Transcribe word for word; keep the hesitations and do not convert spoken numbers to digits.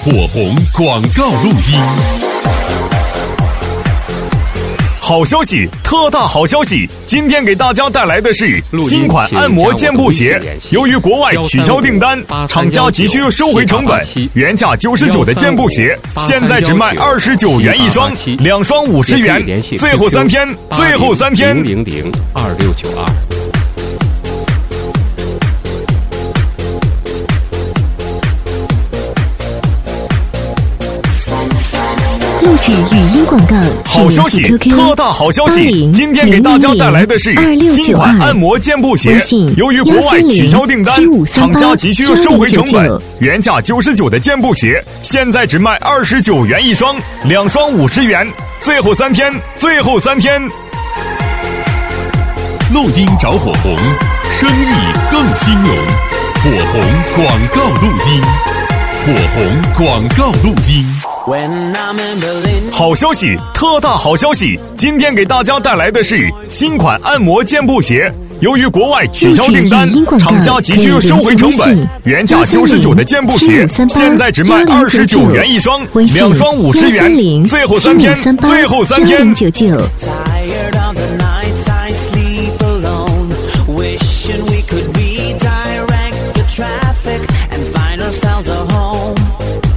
火红广告录音。好消息，特大好消息！今天给大家带来的是新款按摩肩部鞋。由于国外取消订单，厂家急需收回成本，原价九十九的肩部鞋，现在只卖二十九元一双，两双五十元。最后三天，最后三天。 零零零二六九二。 录制语音广告， 好消息，特大好消息！今天给大家带来的是新款按摩肩部鞋。由于国外取消订单，厂家急需收回成本，原价九十九的肩部鞋，现在只卖二十九元一双，两双五十元。最后三天，最后三天。 录音找火红，生意更兴隆。火红广告录音，火红广告录音。 好消息，特大好消息！今天给大家带来的是新款按摩肩部鞋。由于国外取消订单，厂家急需收回成本，原价九十九的肩部鞋，现在只卖二十九元一双，两双五十元。最后三天，最后三天。